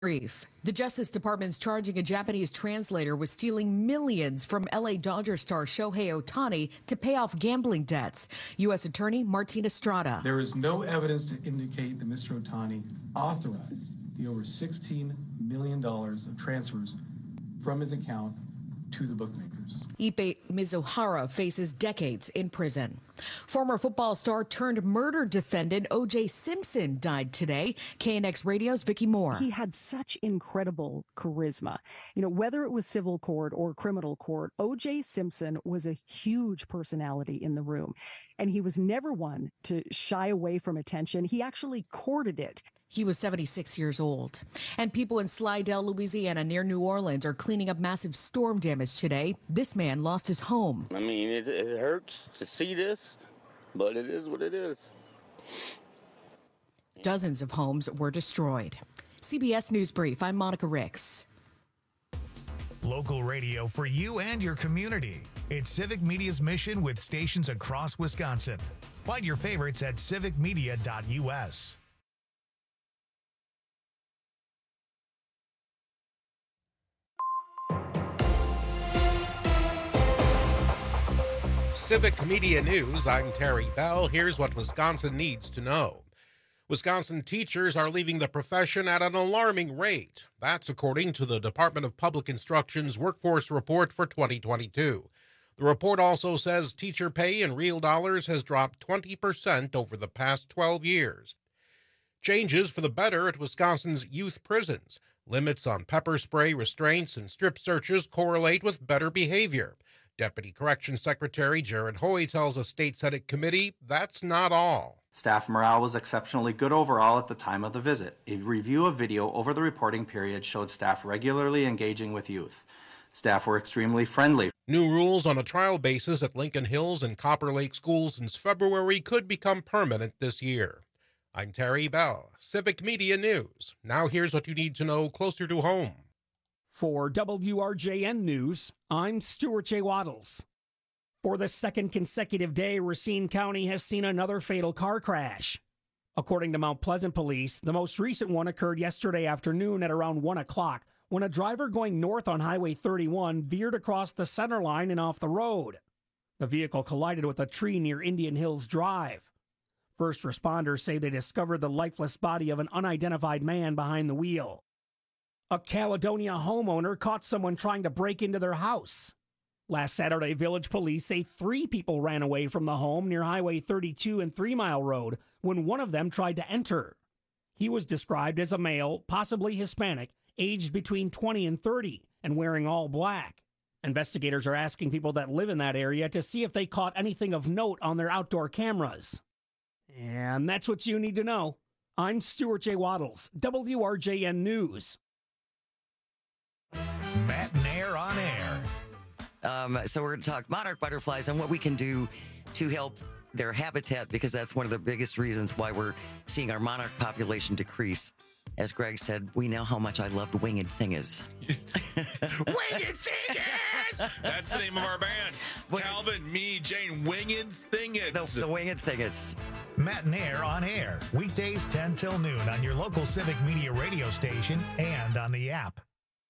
Brief. The Justice Department's charging a Japanese translator with stealing millions from LA Dodger star Shohei Ohtani to pay off gambling debts. U.S. Attorney Martin Estrada. There is no evidence to indicate that Mr. Ohtani authorized the over $16 million of transfers from his account to the bookmakers. Ippei Mizuhara faces decades in prison. Former football star turned murder defendant O.J. Simpson died today. KNX Radio's Vicki Moore. He had such incredible charisma. You know, whether it was civil court or criminal court, O.J. Simpson was a huge personality in the room. And he was never one to shy away from attention. He actually courted it. He was 76 years old. And people in Slidell, Louisiana, near New Orleans, are cleaning up massive storm damage today. This man lost his home. I mean, it hurts to see this, but it is what it is. Dozens of homes were destroyed. CBS News Brief, I'm Monica Ricks. Local radio for you and your community. It's Civic Media's mission with stations across Wisconsin. Find your favorites at civicmedia.us. Civic Media News, I'm Terry Bell. Here's what Wisconsin needs to know. Wisconsin teachers are leaving the profession at an alarming rate. That's according to the Department of Public Instruction's Workforce Report for 2022. The report also says teacher pay in real dollars has dropped 20% over the past 12 years. Changes for the better at Wisconsin's youth prisons. Limits on pepper spray restraints and strip searches correlate with better behavior. Deputy Corrections Secretary Jared Hoy tells a state Senate committee that's not all. Staff morale was exceptionally good overall at the time of the visit. A review of video over the reporting period showed staff regularly engaging with youth. Staff were extremely friendly. New rules on a trial basis at Lincoln Hills and Copper Lake schools since February could become permanent this year. I'm Terry Bell, Civic Media News. Now here's what you need to know closer to home. For WRJN News, I'm Stuart J. Waddles. For the second consecutive day, Racine County has seen another fatal car crash. According to Mount Pleasant Police, the most recent one occurred yesterday afternoon at around 1 o'clock when a driver going north on Highway 31 veered across the center line and off the road. The vehicle collided with a tree near Indian Hills Drive. First responders say they discovered the lifeless body of an unidentified man behind the wheel. A Caledonia homeowner caught someone trying to break into their house. Last Saturday, village police say 3 people ran away from the home near Highway 32 and 3 Mile Road when one of them tried to enter. He was described as a male, possibly Hispanic, aged between 20 and 30, and wearing all black. Investigators are asking people that live in that area to see if they caught anything of note on their outdoor cameras. And that's what you need to know. I'm Stuart J. Waddles, WRJN News. Matt Nair on air. So we're going to talk monarch butterflies and what we can do to help their habitat, because that's one of the biggest reasons why we're seeing our monarch population decrease. As Greg said, we know how much I loved Winged Thingers. Winged Thingers! That's the name of our band. Calvin, me, Jane, Winged Thingers. The Winged Thingers. Matt Nair on air. Weekdays 10 till noon on your local Civic Media radio station and on the app.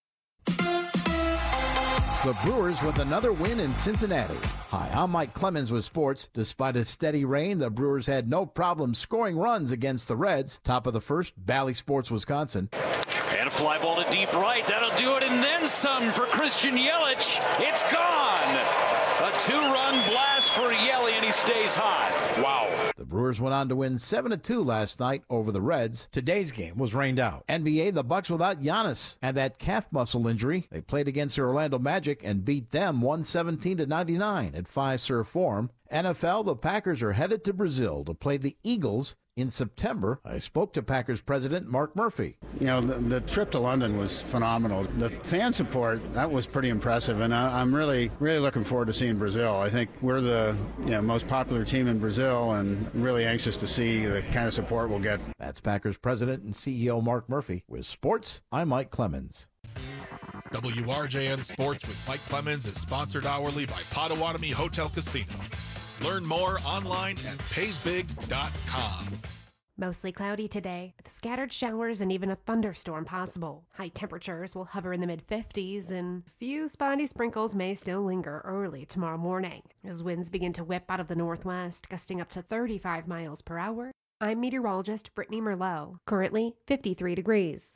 The Brewers with another win in Cincinnati. Hi, I'm Mike Clemens with sports. Despite a steady rain, the Brewers had no problem scoring runs against the Reds. Top of the first, Bally Sports, Wisconsin. And a fly ball to deep right. That'll do it, and then some for Christian Yelich. It's gone. A 2-run blast for Yelich, and he stays hot. Wow. The Brewers went on to win 7-2 last night over the Reds. Today's game was rained out. NBA, the Bucks without Giannis and that calf muscle injury. They played against the Orlando Magic and beat them 117-99 at Fiserv Forum. NFL, the Packers are headed to Brazil to play the Eagles in September. I spoke to Packers president Mark Murphy. You know, the trip to London was phenomenal. The fan support, that was pretty impressive, and I'm really looking forward to seeing Brazil. I think we're the most popular team in Brazil, and really anxious to see the kind of support we'll get. That's Packers president and CEO Mark Murphy. With sports, I'm Mike Clemens. WRJN Sports with Mike Clemens is sponsored hourly by Potawatomi Hotel Casino. Learn more online at paysbig.com. Mostly cloudy today, with scattered showers and even a thunderstorm possible. High temperatures will hover in the mid-50s, and a few spotty sprinkles may still linger early tomorrow morning, as winds begin to whip out of the northwest, gusting up to 35 miles per hour. I'm meteorologist Brittany Merlot, currently 53 degrees.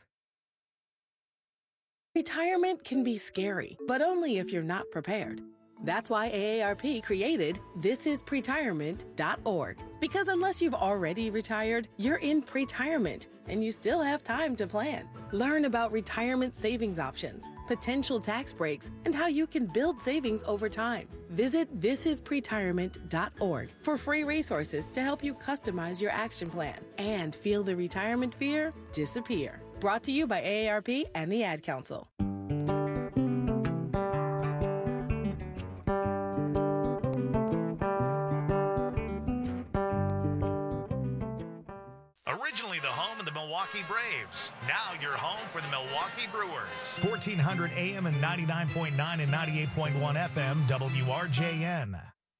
Retirement can be scary, but only if you're not prepared. That's why AARP created thisispretirement.org. Because unless you've already retired, you're in pretirement, and you still have time to plan. Learn about retirement savings options, potential tax breaks, and how you can build savings over time. Visit thisispretirement.org for free resources to help you customize your action plan and feel the retirement fear disappear. Brought to you by AARP and the Ad Council. Originally the home of the Milwaukee Braves. Now you're home for the Milwaukee Brewers. 1400 AM and 99.9 and 98.1 FM WRJN.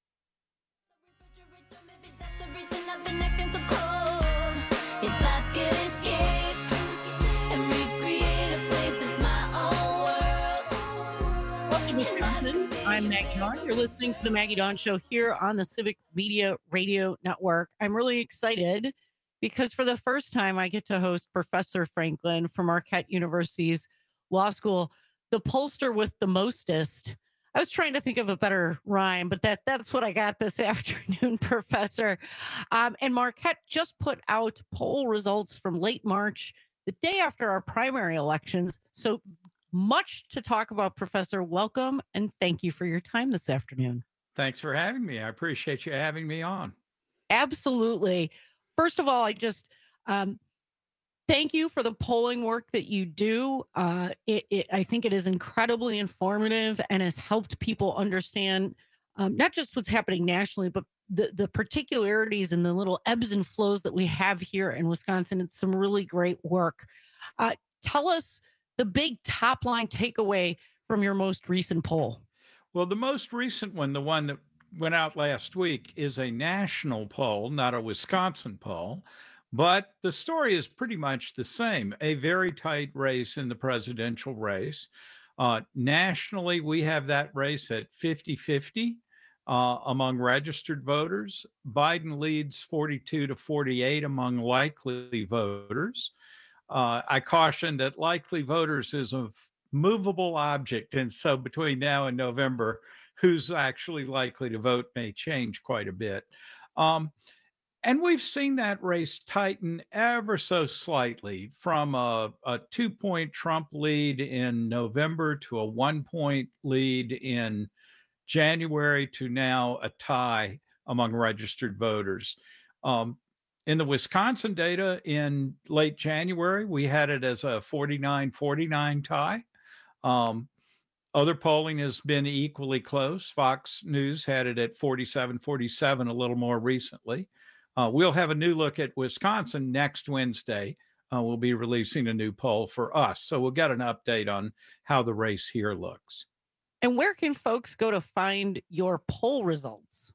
Welcome, Wisconsin. I'm Maggie Dawn. You're listening to the Maggie Dawn Show here on the Civic Media Radio Network. I'm really excited because for the first time, I get to host Professor Franklin from Marquette University's law school, the pollster with the mostest. I was trying to think of a better rhyme, but that's what I got this afternoon, Professor. And Marquette just put out poll results from late March, the day after our primary elections. So much to talk about, Professor. Welcome, and thank you for your time this afternoon. Thanks for having me. I appreciate you having me on. Absolutely. First of all, I just thank you for the polling work that you do. I think it is incredibly informative and has helped people understand not just what's happening nationally, but the particularities and the little ebbs and flows that we have here in Wisconsin. It's some really great work. Tell us the big top line takeaway from your most recent poll. Well, the most recent one, the one that went out last week, is a national poll, not a Wisconsin poll, but the story is pretty much the same. A very tight race in the presidential race. Nationally, we have that race at 50-50 among registered voters. Biden leads 42-48 among likely voters. I caution that likely voters is a movable object, and so between now and November, who's actually likely to vote may change quite a bit. And we've seen that race tighten ever so slightly from a 2-point Trump lead in November to a 1-point lead in January to now a tie among registered voters. In the Wisconsin data in late January, we had it as a 49-49 tie. Other polling has been equally close. Fox News had it at 47-47 a little more recently. We'll have a new look at Wisconsin next Wednesday. We'll be releasing a new poll for us. So we'll get an update on how the race here looks. And where can folks go to find your poll results?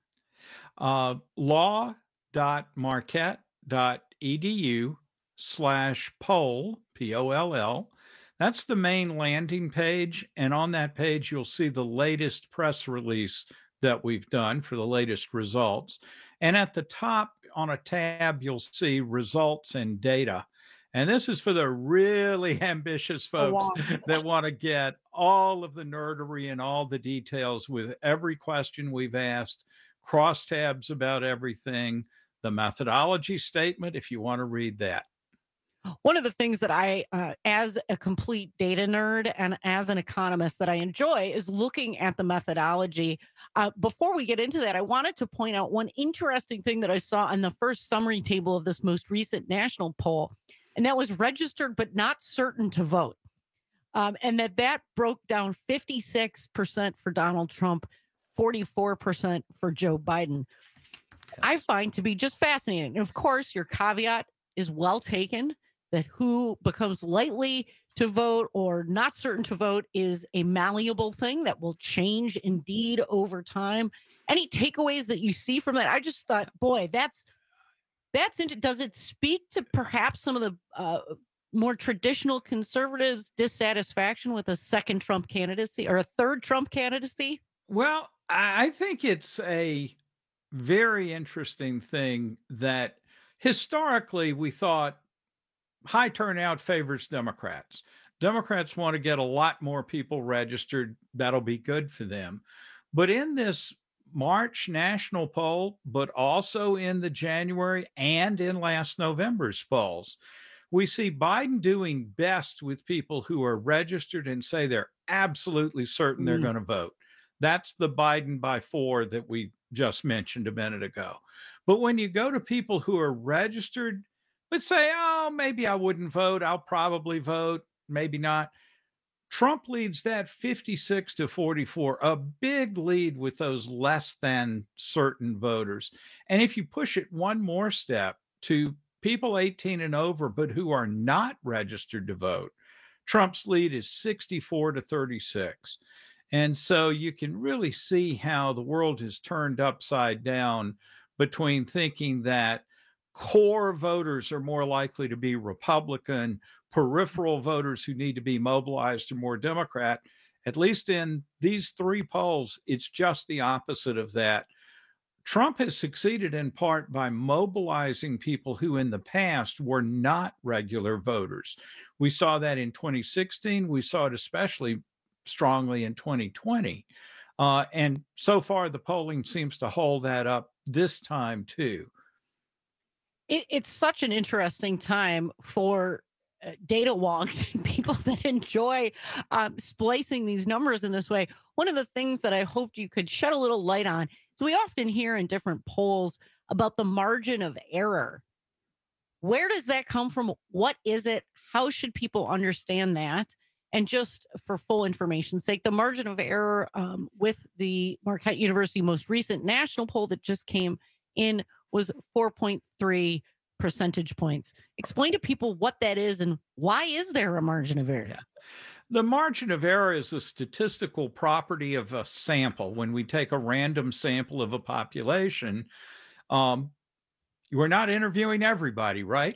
law.marquette.edu/poll, P-O-L-L. That's the main landing page. And on that page, you'll see the latest press release that we've done for the latest results. And at the top on a tab, you'll see results and data. And this is for the really ambitious folks that want to get all of the nerdery and all the details with every question we've asked, crosstabs about everything, the methodology statement, if you want to read that. One of the things that I, as a complete data nerd and as an economist, that I enjoy is looking at the methodology. Before we get into that, I wanted to point out one interesting thing that I saw on the first summary table of this most recent national poll, and that was registered but not certain to vote. And that broke down 56% for Donald Trump, 44% for Joe Biden. I find to be just fascinating. And of course, your caveat is well taken, that who becomes likely to vote or not certain to vote is a malleable thing that will change indeed over time. Any takeaways that you see from that? I just thought, boy, that's Does it speak to perhaps some of the more traditional conservatives' dissatisfaction with a second Trump candidacy or a third Trump candidacy? Well, I think it's a very interesting thing that historically we thought high turnout favors Democrats. Democrats want to get a lot more people registered. That'll be good for them. But in this March national poll, but also in the January and in last November's polls, we see Biden doing best with people who are registered and say they're absolutely certain they're going to vote. That's the Biden by 4 that we just mentioned a minute ago. But when you go to people who are registered, but say, oh, maybe I wouldn't vote, I'll probably vote, maybe not. Trump leads that 56-44, a big lead with those less than certain voters. And if you push it one more step to people 18 and over, but who are not registered to vote, Trump's lead is 64-36. And so you can really see how the world has turned upside down between thinking that core voters are more likely to be Republican, peripheral voters who need to be mobilized are more Democrat. At least in these 3 polls, it's just the opposite of that. Trump has succeeded in part by mobilizing people who in the past were not regular voters. We saw that in 2016. We saw it especially strongly in 2020. And so far, the polling seems to hold that up this time, too. It's such an interesting time for data wonks and people that enjoy splicing these numbers in this way. One of the things that I hoped you could shed a little light on is we often hear in different polls about the margin of error. Where does that come from? What is it? How should people understand that? And just for full information's sake, the margin of error with the Marquette University most recent national poll that just came in was 4.3 percentage points. Explain to people what that is and why is there a margin of error? Yeah. The margin of error is a statistical property of a sample. When we take a random sample of a population, we're not interviewing everybody, right?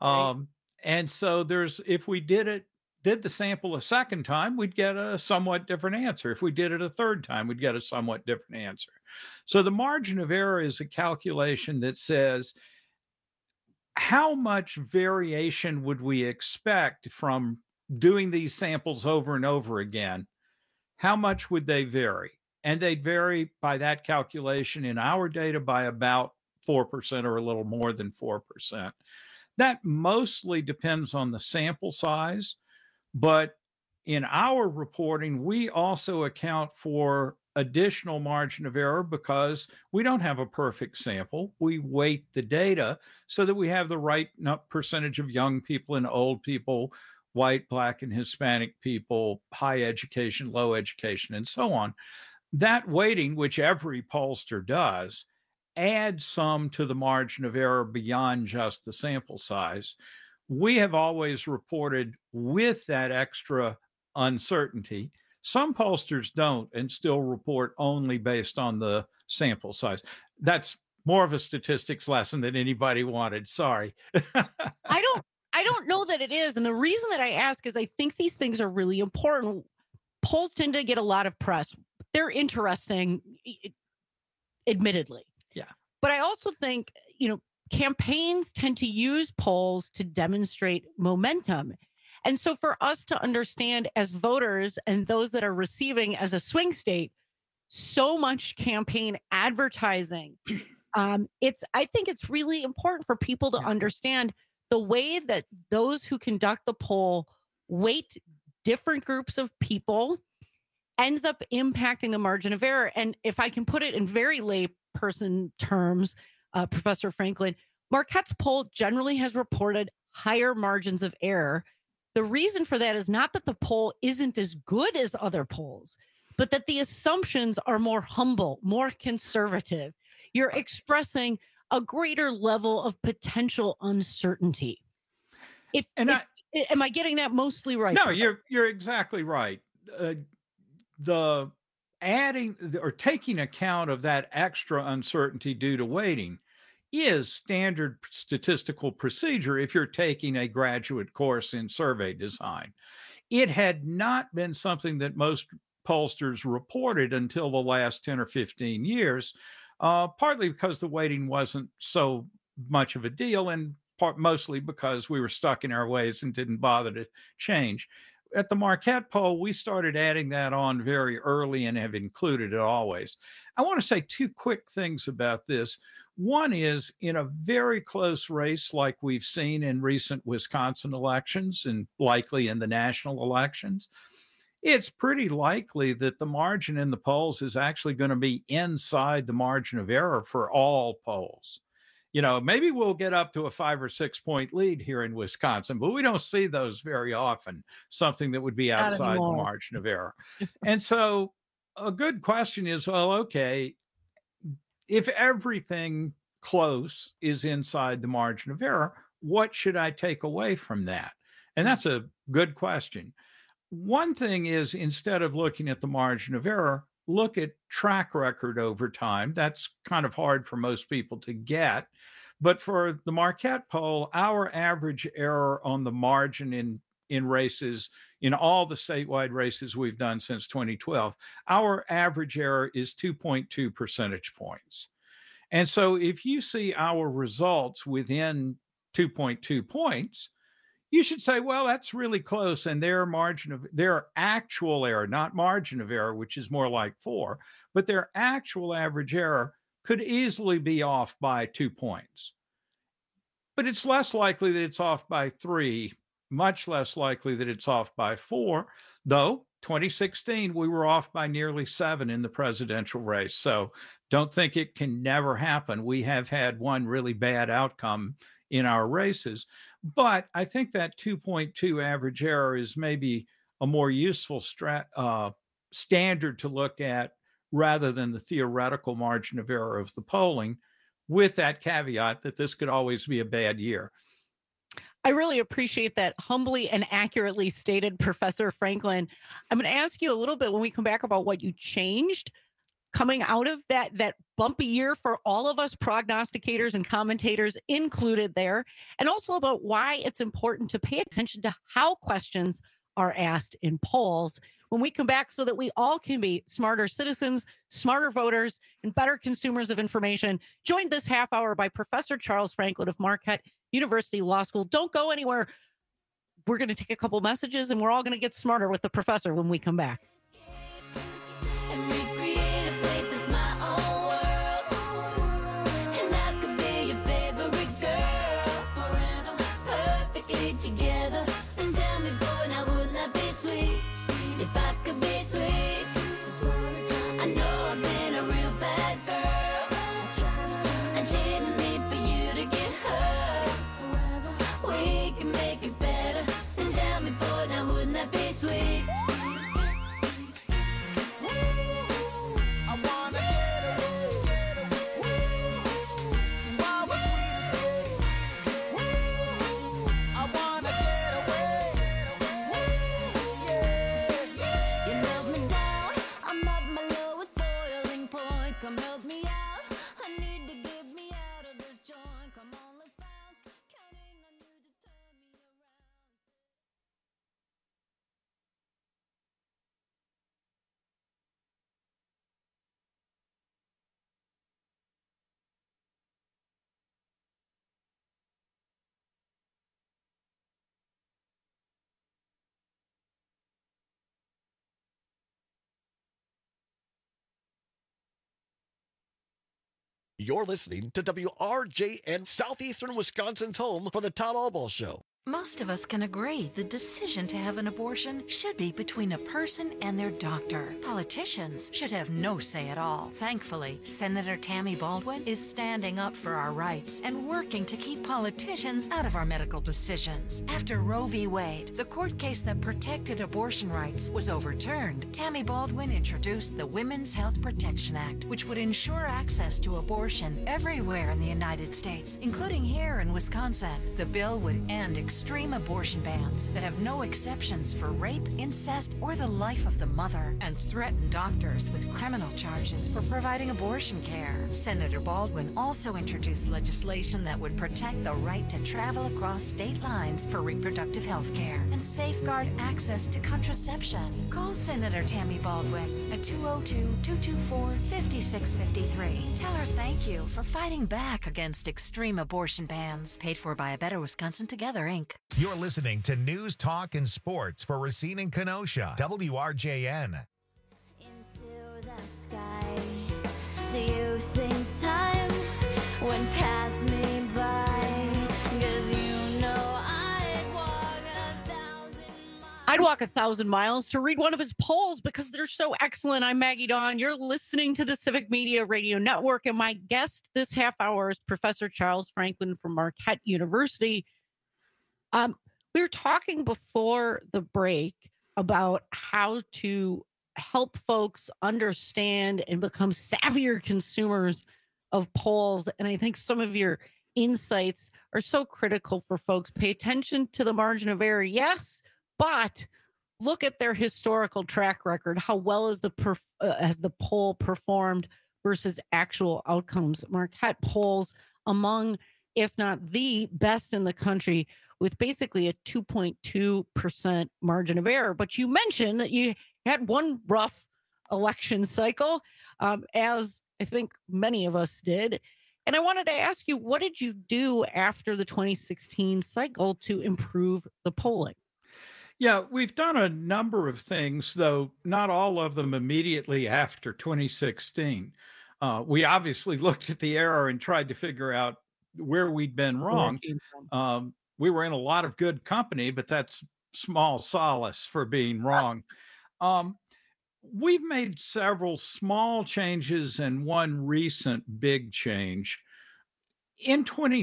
And so if we did the sample a second time, we'd get a somewhat different answer. If we did it a third time, we'd get a somewhat different answer. So the margin of error is a calculation that says, how much variation would we expect from doing these samples over and over again? How much would they vary? And they'd vary by that calculation in our data by about 4% or a little more than 4%. That mostly depends on the sample size. But in our reporting, we also account for additional margin of error because we don't have a perfect sample. We weight the data so that we have the right percentage of young people and old people, white, Black, and Hispanic people, high education, low education, and so on. That weighting, which every pollster does, adds some to the margin of error beyond just the sample size. We have always reported with that extra uncertainty. Some pollsters don't and still report only based on the sample size. That's more of a statistics lesson than anybody wanted. Sorry. I don't know that it is. And the reason that I ask is I think these things are really important. Polls tend to get a lot of press. They're interesting, admittedly. Yeah. But I also think, campaigns tend to use polls to demonstrate momentum. And so for us to understand as voters and those that are receiving as a swing state so much campaign advertising, I think it's really important for people to understand the way that those who conduct the poll weight different groups of people ends up impacting the margin of error. And if I can put it in very lay person terms, Professor Franklin, Marquette's poll generally has reported higher margins of error. The reason for that is not that the poll isn't as good as other polls, but that the assumptions are more humble, more conservative. You're expressing a greater level of potential uncertainty. Am I getting that mostly right? No, you're exactly right. The adding or taking account of that extra uncertainty due to weighting is standard statistical procedure if you're taking a graduate course in survey design. It had not been something that most pollsters reported until the last 10 or 15 years, partly because the weighting wasn't so much of a deal, and mostly because we were stuck in our ways and didn't bother to change. At the Marquette poll, we started adding that on very early and have included it always. I want to say two quick things about this. One is, in a very close race like we've seen in recent Wisconsin elections and likely in the national elections, it's pretty likely that the margin in the polls is actually going to be inside the margin of error for all polls. You know, maybe we'll get up to a 5 or 6 point lead here in Wisconsin, but we don't see those very often, something that would be outside the margin of error. And so a good question is, well, okay, if everything close is inside the margin of error, what should I take away from that? And that's a good question. One thing is, instead of looking at the margin of error, look at track record over time. That's kind of hard for most people to get. But for the Marquette poll, our average error on the margin in races, in all the statewide races we've done since 2012, our average error is 2.2 percentage points. And so if you see our results within 2.2 points, you should say, well, that's really close. And their actual error, not margin of error, which is more like 4, but their actual average error could easily be off by 2 points. But it's less likely that it's off by 3, much less likely that it's off by 4, though 2016, we were off by nearly 7 in the presidential race. So don't think it can never happen. We have had one really bad outcome in our races. But I think that 2.2 average error is maybe a more useful standard to look at rather than the theoretical margin of error of the polling, with that caveat that this could always be a bad year. I really appreciate that humbly and accurately stated, Professor Franklin. I'm going to ask you a little bit when we come back about what you changed coming out of that bumpy year for all of us prognosticators and commentators included there, and also about why it's important to pay attention to how questions are asked in polls when we come back, so that we all can be smarter citizens, smarter voters, and better consumers of information. Joined this half hour by Professor Charles Franklin of Marquette University Law School. Don't go anywhere. We're going to take a couple messages, and we're all going to get smarter with the professor when we come back. You're listening to WRJN, Southeastern Wisconsin's home for the Todd Albaugh Show. Most of us can agree the decision to have an abortion should be between a person and their doctor. Politicians should have no say at all. Thankfully, Senator Tammy Baldwin is standing up for our rights and working to keep politicians out of our medical decisions. After Roe v. Wade, the court case that protected abortion rights, was overturned, Tammy Baldwin introduced the Women's Health Protection Act, which would ensure access to abortion everywhere in the United States, including here in Wisconsin. The bill would end extreme abortion bans that have no exceptions for rape, incest, or the life of the mother, and threaten doctors with criminal charges for providing abortion care. Senator Baldwin also introduced legislation that would protect the right to travel across state lines for reproductive health care and safeguard access to contraception. Call Senator Tammy Baldwin at 202-224-5653. Tell her thank you for fighting back against extreme abortion bans. Paid for by A Better Wisconsin Together, Inc. You're listening to News, Talk, and Sports for Racine and Kenosha, WRJN. Into the sky. Do you think time went past me by? 'Cause you know I'd walk 1,000 miles to read one of his polls because they're so excellent. I'm Maggie Dawn. You're listening to the Civic Media Radio Network, and my guest this half hour is Professor Charles Franklin from Marquette University. We were talking before the break about how to help folks understand and become savvier consumers of polls, and I think some of your insights are so critical for folks. Pay attention to the margin of error, yes, but look at their historical track record. How well has the poll performed versus actual outcomes? Marquette polls among, if not the best in the country, with basically a 2.2% margin of error. But you mentioned that you had one rough election cycle, as I think many of us did. And I wanted to ask you, what did you do after the 2016 cycle to improve the polling? Yeah, we've done a number of things, though not all of them immediately after 2016. We obviously looked at the error and tried to figure out where we'd been wrong. We were in a lot of good company, but that's small solace for being wrong. We've made several small changes and one recent big change. In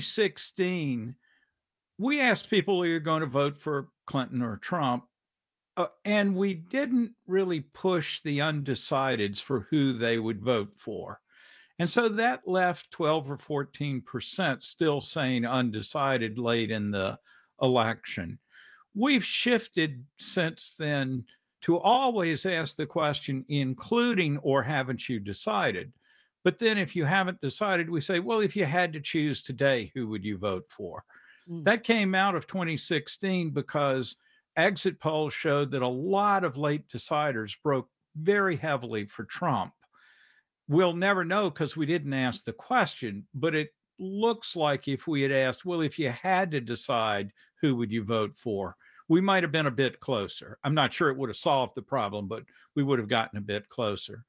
2016, we asked people, are you going to vote for Clinton or Trump? And we didn't really push the undecideds for who they would vote for. And so that left 12 or 14% still saying undecided late in the election. We've shifted since then to always ask the question, including or haven't you decided? But then if you haven't decided, we say, well, if you had to choose today, who would you vote for? That came out of 2016 because exit polls showed that a lot of late deciders broke very heavily for Trump. We'll never know because we didn't ask the question, but it looks like if we had asked, well, if you had to decide who would you vote for, we might have been a bit closer. I'm not sure it would have solved the problem, but we would have gotten a bit closer.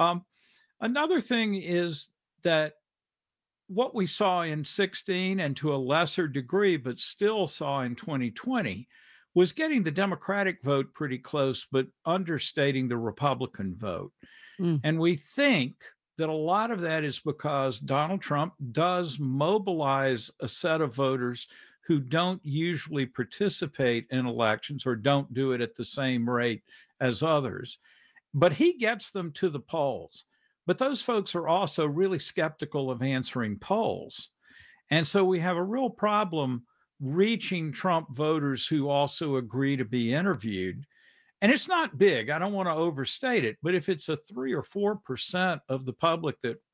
Another thing is that what we saw in 16 and to a lesser degree, but still saw in 2020, was getting the Democratic vote pretty close, but understating the Republican vote. And we think that a lot of that is because Donald Trump does mobilize a set of voters who don't usually participate in elections or don't do it at the same rate as others. But he gets them to the polls. But those folks are also really skeptical of answering polls. And so we have a real problem reaching Trump voters who also agree to be interviewed. And it's not big. I don't want to overstate it. But if it's a 3 or 4% of the public that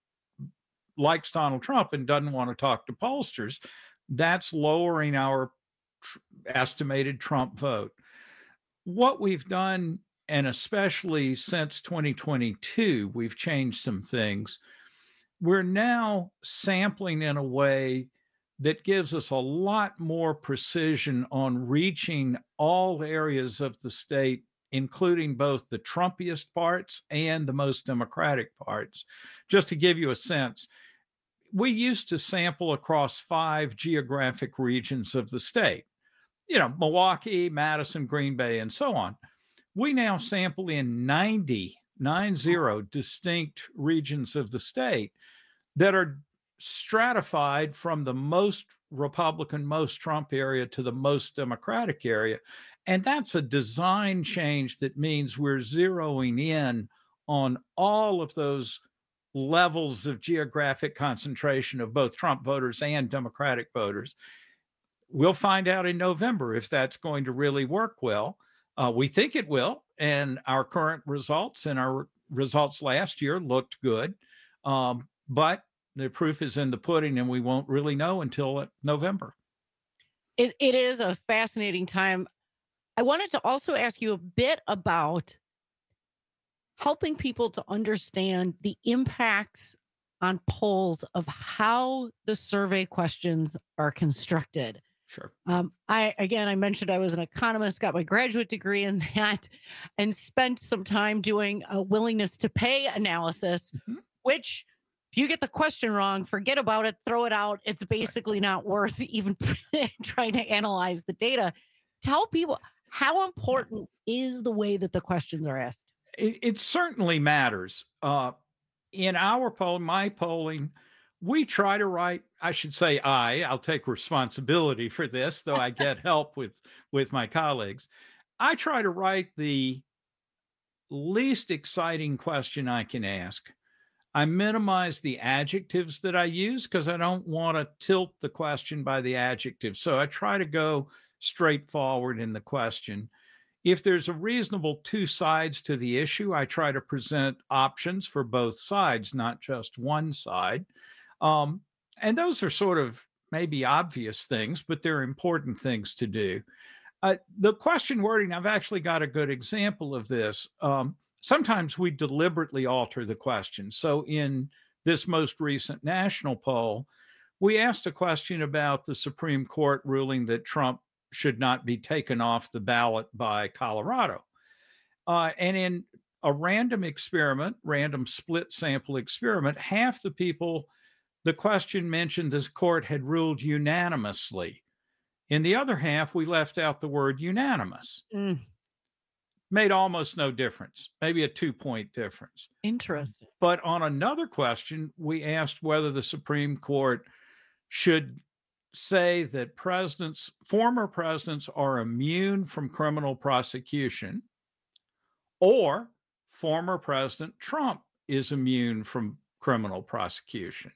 likes Donald Trump and doesn't want to talk to pollsters, that's lowering our estimated Trump vote. What we've done, and especially since 2022, we've changed some things. We're now sampling in a way that gives us a lot more precision on reaching all areas of the state, including both the Trumpiest parts and the most Democratic parts. Just to give you a sense, we used to sample across 5 geographic regions of the state, Milwaukee, Madison, Green Bay, and so on. We now sample in 90 distinct regions of the state that are stratified from the most Republican, most Trump area to the most Democratic area. And that's a design change that means we're zeroing in on all of those levels of geographic concentration of both Trump voters and Democratic voters. we'll find out in November if that's going to really work well. We think it will, and our current results and our results last year looked good. But the proof is in the pudding, and we won't really know until November. It is a fascinating time. I wanted to also ask you a bit about helping people to understand the impacts on polls of how the survey questions are constructed. Sure. I mentioned I was an economist, got my graduate degree in that, and spent some time doing a willingness to pay analysis, which if you get the question wrong, forget about it, throw it out. It's basically not worth even trying to analyze the data. Tell people, how important is the way that the questions are asked? It certainly matters. In our poll, my polling, we try to write, I should say I'll take responsibility for this, though I get help with my colleagues. I try to write the least exciting question I can ask. I minimize the adjectives that I use because I don't want to tilt the question by the adjective. So I try to go straightforward in the question. If there's a reasonable two sides to the issue, I try to present options for both sides, not just one side. And those are sort of maybe obvious things, but they're important things to do. The question wording, I've actually got a good example of this. Sometimes we deliberately alter the question. So in this most recent national poll, we asked a question about the Supreme Court ruling that Trump should not be taken off the ballot by Colorado. And in a random split sample experiment, half the people, the question mentioned this court had ruled unanimously. In the other half, we left out the word unanimous. Made almost no difference, maybe a 2-point difference. Interesting. But on another question, we asked whether the Supreme Court should say that former presidents are immune from criminal prosecution, or former President Trump is immune from criminal prosecution.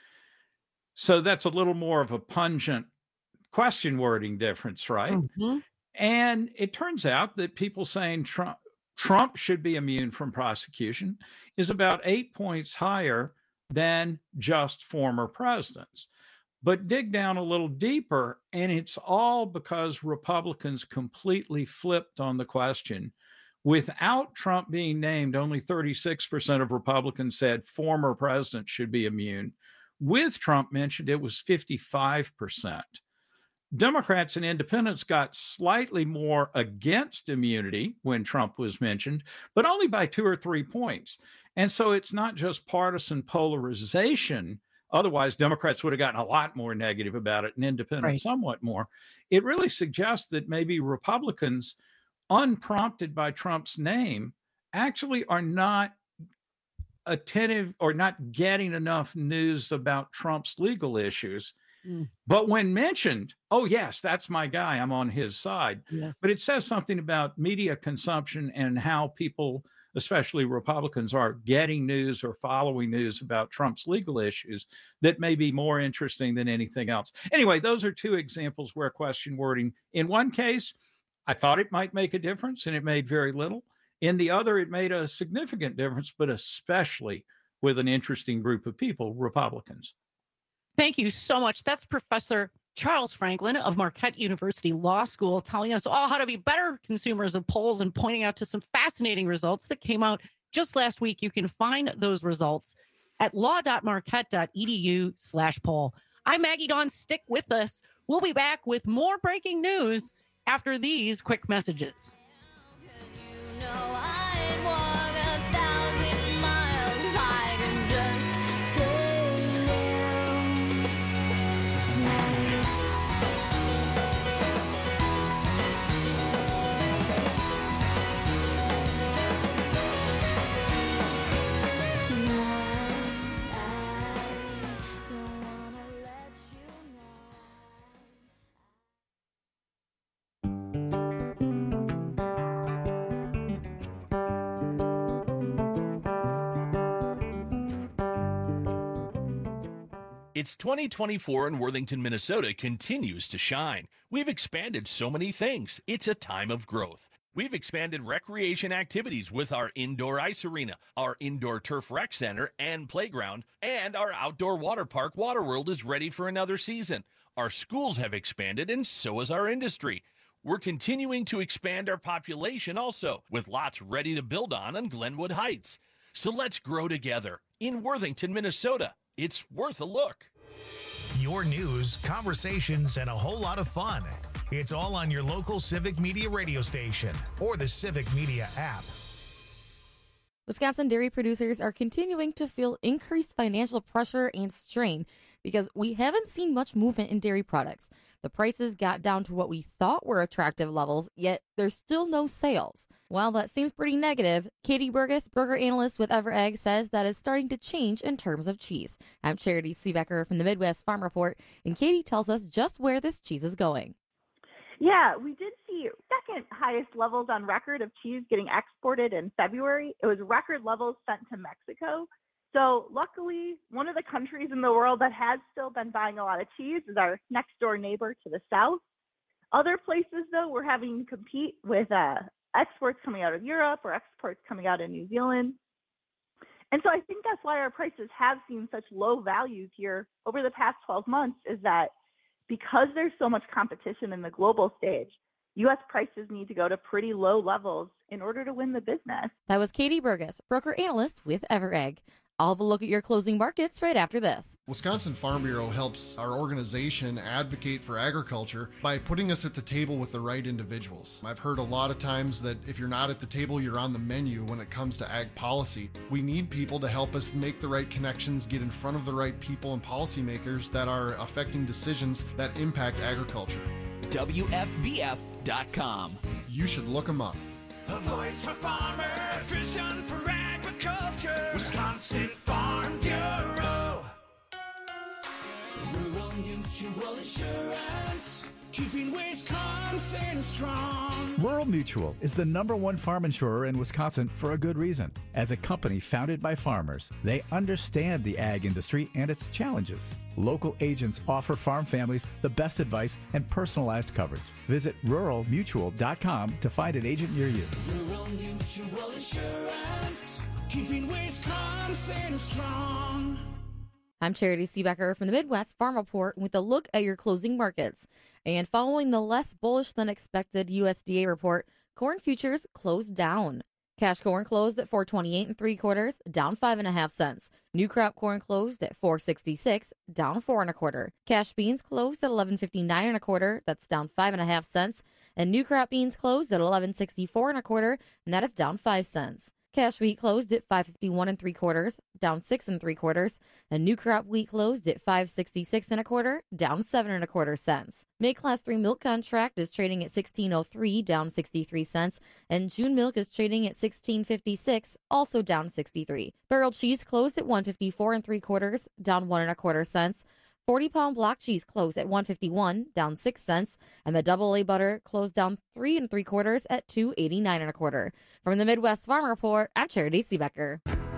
So that's a little more of a pungent question wording difference, right? Mm-hmm. And it turns out that people saying Trump should be immune from prosecution is about 8 points higher than just former presidents. But dig down a little deeper, and it's all because Republicans completely flipped on the question. Without Trump being named, only 36% of Republicans said former presidents should be immune. With Trump mentioned, it was 55%. Democrats and independents got slightly more against immunity when Trump was mentioned, but only by 2 or 3 points. And so it's not just partisan polarization. Otherwise, Democrats would have gotten a lot more negative about it and independents somewhat more. It really suggests that maybe Republicans, unprompted by Trump's name, actually are not attentive or not getting enough news about Trump's legal issues. But when mentioned, oh, yes, that's my guy, I'm on his side. Yes. But it says something about media consumption and how people, especially Republicans, are getting news or following news about Trump's legal issues that may be more interesting than anything else. Anyway, those are two examples where question wording, in one case, I thought it might make a difference and it made very little. In the other, it made a significant difference, but especially with an interesting group of people, Republicans. Thank you so much. That's Professor Charles Franklin of Marquette University Law School telling us all how to be better consumers of polls and pointing out to some fascinating results that came out just last week. You can find those results at law.marquette.edu/poll. I'm Maggie Dawn. Stick with us. We'll be back with more breaking news after these quick messages. It's 2024 and Worthington, Minnesota continues to shine. We've expanded so many things. It's a time of growth. We've expanded recreation activities with our indoor ice arena, our indoor turf rec center and playground, and our outdoor water park, Waterworld, is ready for another season. Our schools have expanded, and so has our industry. We're continuing to expand our population also, with lots ready to build on Glenwood Heights. So let's grow together in Worthington, Minnesota. It's worth a look. Your news, conversations, and a whole lot of fun. It's all on your local Civic Media radio station or the Civic Media app. Wisconsin dairy producers are continuing to feel increased financial pressure and strain because we haven't seen much movement in dairy products. The prices got down to what we thought were attractive levels, yet there's still no sales. While that seems pretty negative, Katie Burgess, burger analyst with EverEgg, says that is starting to change in terms of cheese. I'm Charity Seebecker from the Midwest Farm Report, and Katie tells us just where this cheese is going. Yeah, we did see second highest levels on record of cheese getting exported in February. It was record levels sent to Mexico. So luckily, one of the countries in the world that has still been buying a lot of cheese is our next door neighbor to the south. Other places, though, we're having to compete with exports coming out of Europe or exports coming out of New Zealand. And so I think that's why our prices have seen such low values here over the past 12 months, is that because there's so much competition in the global stage, U.S. prices need to go to pretty low levels in order to win the business. That was Katie Burgess, broker analyst with EverEgg. I'll have a look at your closing markets right after this. Wisconsin Farm Bureau helps our organization advocate for agriculture by putting us at the table with the right individuals. I've heard a lot of times that if you're not at the table, you're on the menu when it comes to ag policy. We need people to help us make the right connections, get in front of the right people and policymakers that are affecting decisions that impact agriculture. WFBF.com. You should look them up. A voice for farmers, a vision for agriculture. Wisconsin Farm Bureau. Rural Mutual Insurance, keeping Wisconsin strong. Rural Mutual is the #1 farm insurer in Wisconsin for a good reason. As a company founded by farmers, they understand the ag industry and its challenges. Local agents offer farm families the best advice and personalized coverage. Visit ruralmutual.com to find an agent near you. Rural Mutual Insurance, keeping Wisconsin strong. I'm Charity Seebecker from the Midwest Farm Report with a look at your closing markets. And following the less bullish than expected USDA report, corn futures closed down. Cash corn closed at $4.28 3/4, down 5.5 cents. New crop corn closed at $4.66, down 4 1/4. Cash beans closed at $11.59 1/4, that's down 5.5 cents. And new crop beans closed at $11.64 1/4, and that is down 5 cents. Cash wheat closed at $5.51 3/4, down 6 3/4, and new crop wheat closed at $5.66 1/4, down 7 1/4 cents. May Class 3 milk contract is trading at $16.03, down 63 cents, and June milk is trading at $16.56, also down 63. Barrel cheese closed at $1.54 3/4, down 1 1/4 cents. 40-pound block cheese closed at $1.51, down 6 cents, and the double A butter closed down 3 3/4 at $2.89 1/4. From the Midwest Farm Report, I'm Charity Seebecker.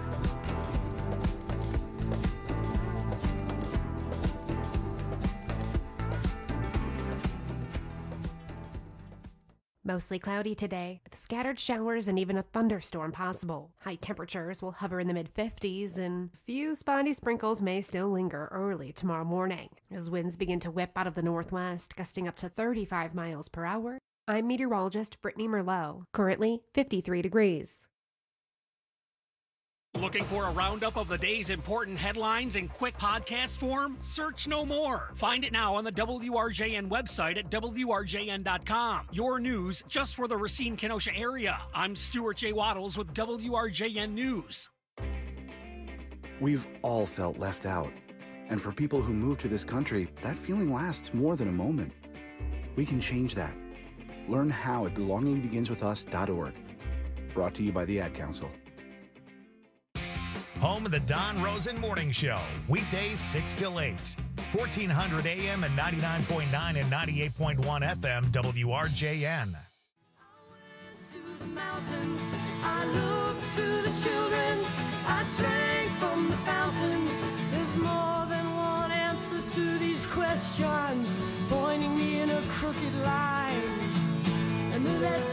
Mostly cloudy today, with scattered showers and even a thunderstorm possible. High temperatures will hover in the mid-50s, and few spotty sprinkles may still linger early tomorrow morning, as winds begin to whip out of the northwest, gusting up to 35 miles per hour. I'm meteorologist Brittany Merlot, currently 53 degrees. Looking for a roundup of the day's important headlines in quick podcast form? Search no more. Find it now on the WRJN website at WRJN.com. Your news just for the Racine-Kenosha area. I'm Stuart J. Waddles with WRJN News. We've all felt left out. And for people who move to this country, that feeling lasts more than a moment. We can change that. Learn how at belongingbeginswithus.org. Brought to you by the Ad Council. Home of the Don Rosen Morning Show, weekdays 6 till 8. 1400 AM and 99.9 and 98.1 FM, WRJN. Mountains, I look to the children, I drank from the fountains. There's more than one answer.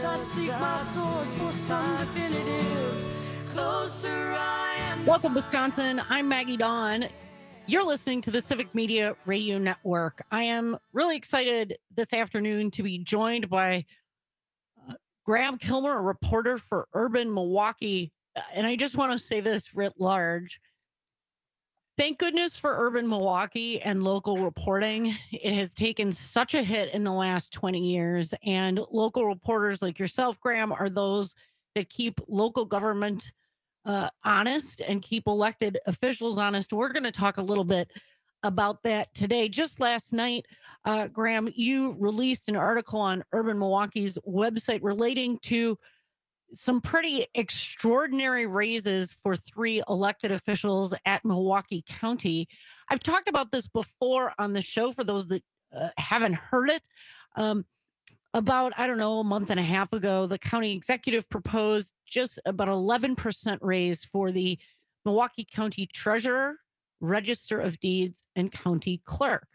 I seek my source for some definitive. Closer I am. Welcome, Wisconsin. I'm Maggie Dawn. You're listening to the Civic Media Radio Network. I am really excited this afternoon to be joined by Graham Kilmer, a reporter for Urban Milwaukee. And I just want to say this writ large. Thank goodness for Urban Milwaukee and local reporting. It has taken such a hit in the last 20 years. And local reporters like yourself, Graham, are those that keep local government honest and keep elected officials honest. We're going to talk a little bit about that today. Just last night, Graham, you released an article on Urban Milwaukee's website relating to some pretty extraordinary raises for 3 elected officials at Milwaukee County. I've talked about this before on the show for those that haven't heard it. About, I don't know, a month and a half ago, the county executive proposed just about 11% raise for the Milwaukee County Treasurer, Register of Deeds, and County Clerk.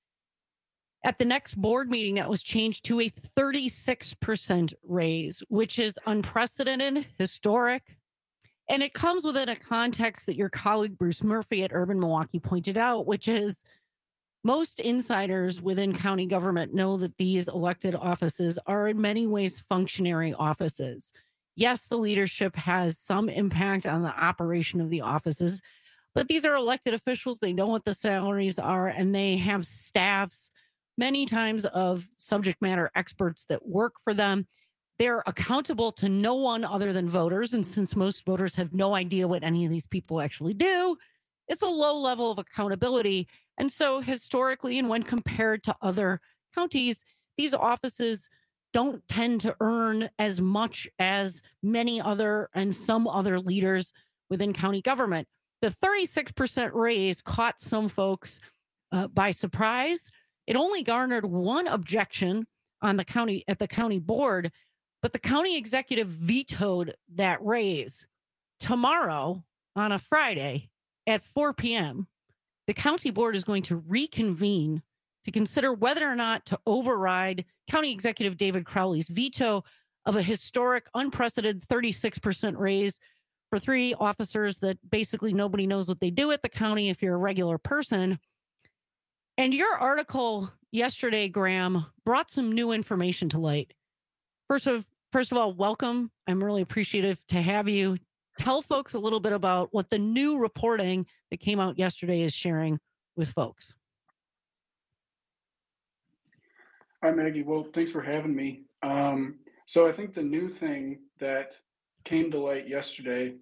At the next board meeting, that was changed to a 36% raise, which is unprecedented, historic, and it comes within a context that your colleague Bruce Murphy at Urban Milwaukee pointed out, which is most insiders within county government know that these elected offices are in many ways functionary offices. Yes, the leadership has some impact on the operation of the offices, but these are elected officials. They know what the salaries are, and they have staffs many times of subject matter experts that work for them. They're accountable to no one other than voters. And since most voters have no idea what any of these people actually do, it's a low level of accountability. And so historically, and when compared to other counties, these offices don't tend to earn as much as many other and some other leaders within county government. The 36% raise caught some folks by surprise. It only garnered one objection on the county at the county board, but the county executive vetoed that raise. Tomorrow, on a Friday at 4 p.m., the county board is going to reconvene to consider whether or not to override County Executive David Crowley's veto of a historic, unprecedented 36% raise for 3 officers that basically nobody knows what they do at the county if you're a regular person. And your article yesterday, Graham, brought some new information to light. First of all, welcome. I'm really appreciative to have you. Tell folks a little bit about what the new reporting that came out yesterday is sharing with folks. Hi, Maggie. Well, thanks for having me. So I think the new thing that came to light yesterday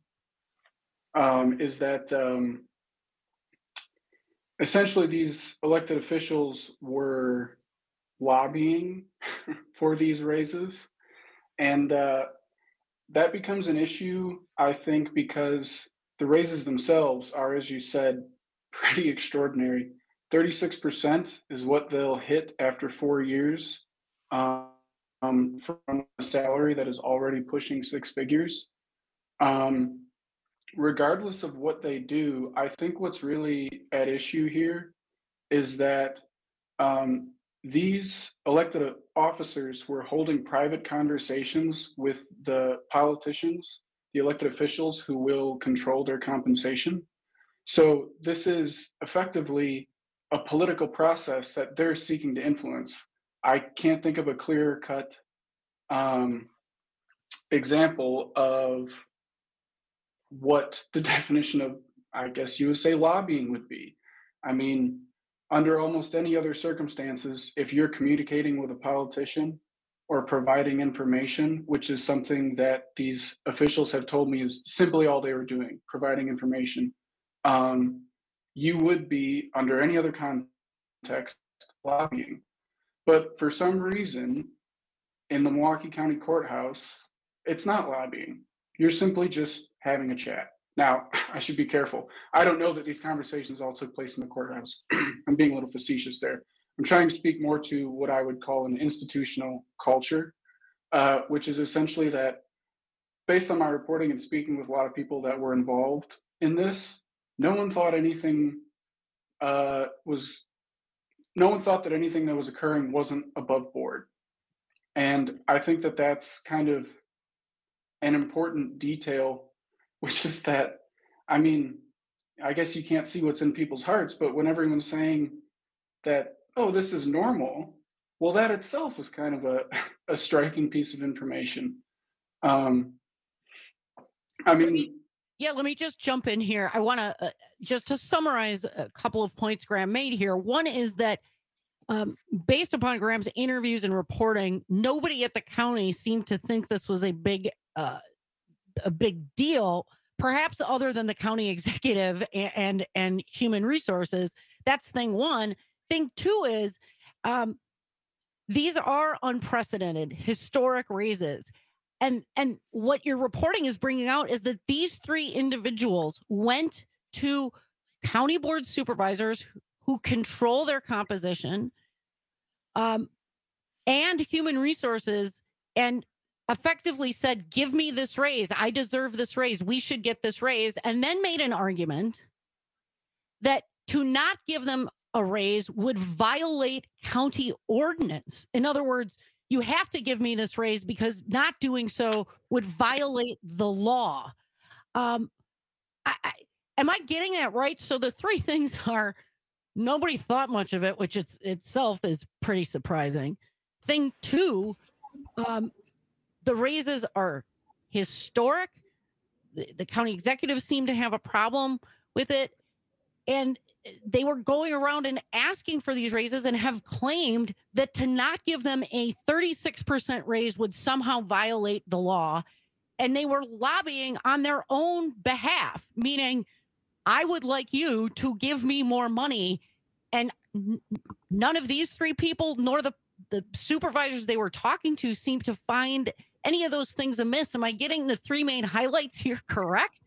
is that essentially these elected officials were lobbying for these raises. And that becomes an issue, I think, because the raises themselves are, as you said, pretty extraordinary. 36% is what they'll hit after 4 years from a salary that is already pushing 6 figures. Regardless of what they do, I think what's really at issue here is that these elected officers were holding private conversations with the politicians, the elected officials who will control their compensation. So this is effectively a political process that they're seeking to influence. I can't think of a clear-cut example of what the definition of, I guess you would say, lobbying would be. I mean, under almost any other circumstances, if you're communicating with a politician or providing information, which is something that these officials have told me is simply all they were doing, providing information, you would be, under any other context, lobbying. But for some reason, in the Milwaukee County Courthouse, it's not lobbying. You're simply just having a chat. Now, I should be careful. I don't know that these conversations all took place in the courthouse. I'm being a little facetious there. I'm trying to speak more to what I would call an institutional culture, which is essentially that, based on my reporting and speaking with a lot of people that were involved in this, no one thought that anything that was occurring wasn't above board. And I think that that's kind of an important detail, which is that, I mean, I guess you can't see what's in people's hearts, but when everyone's saying that, oh, this is normal, well, that itself is kind of a striking piece of information. I mean, Yeah, let me just jump in here. I want to just to summarize a couple of points Graham made here. One is that based upon Graham's interviews and reporting, nobody at the county seemed to think this was a big deal, perhaps other than the county executive and human resources. That's thing one. Thing two is these are unprecedented, historic raises. And what your reporting is bringing out is that these three individuals went to county board supervisors who control their composition and human resources and effectively said, give me this raise. I deserve this raise. We should get this raise. And then made an argument that to not give them a raise would violate county ordinance. In other words, you have to give me this raise because not doing so would violate the law. Am I getting that right? So the three things are, nobody thought much of it, which itself is pretty surprising. Thing two, the raises are historic. The county executives seem to have a problem with it. And they were going around and asking for these raises and have claimed that to not give them a 36% raise would somehow violate the law. And they were lobbying on their own behalf, meaning I would like you to give me more money. And none of these three people, nor the supervisors they were talking to, seem to find any of those things amiss. Am I getting the three main highlights here correct?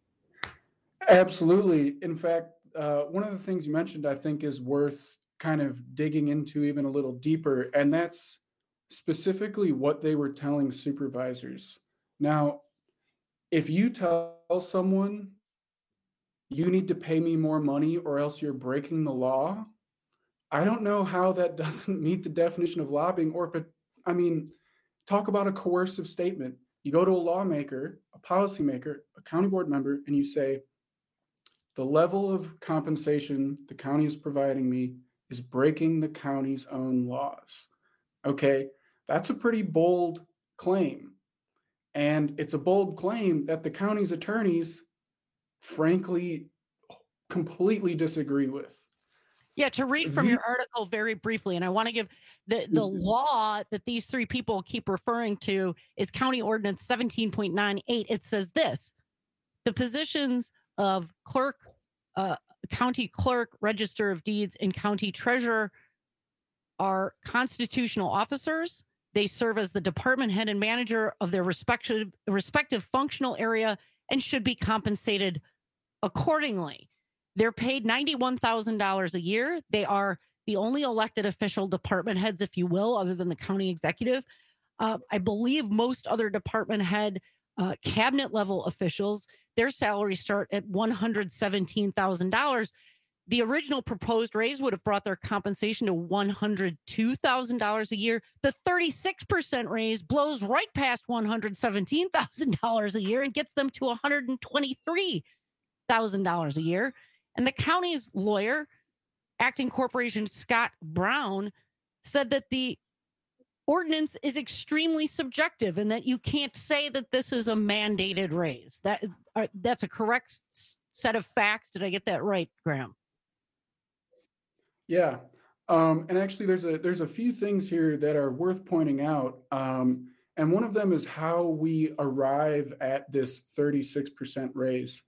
absolutely. In fact, one of the things you mentioned, I think, is worth kind of digging into even a little deeper, and that's specifically what they were telling supervisors. Now, if you tell someone you need to pay me more money or else you're breaking the law, I don't know how that doesn't meet the definition of lobbying. I mean, talk about a coercive statement. You go to a lawmaker, a policymaker, a county board member, and you say, the level of compensation the county is providing me is breaking the county's own laws. Okay, that's a pretty bold claim. And it's a bold claim that the county's attorneys, frankly, completely disagree with. Yeah, to read from your article very briefly, and I want to give the law that these three people keep referring to is County Ordinance 17.98. It says this: the positions of clerk, county clerk, register of deeds, and county treasurer are constitutional officers. They serve as the department head and manager of their respective functional area and should be compensated accordingly. They're paid $91,000 a year. They are the only elected official department heads, if you will, other than the county executive. I believe most other department head cabinet level officials, their salaries start at $117,000. The original proposed raise would have brought their compensation to $102,000 a year. The 36% raise blows right past $117,000 a year and gets them to $123,000 a year. And the county's lawyer, acting corporation Scott Brown, said that the ordinance is extremely subjective and that you can't say that this is a mandated raise. That's a correct set of facts. Did I get that right, Graham? Yeah. And actually there's a few things here that are worth pointing out. And one of them is how we arrive at this 36% raise.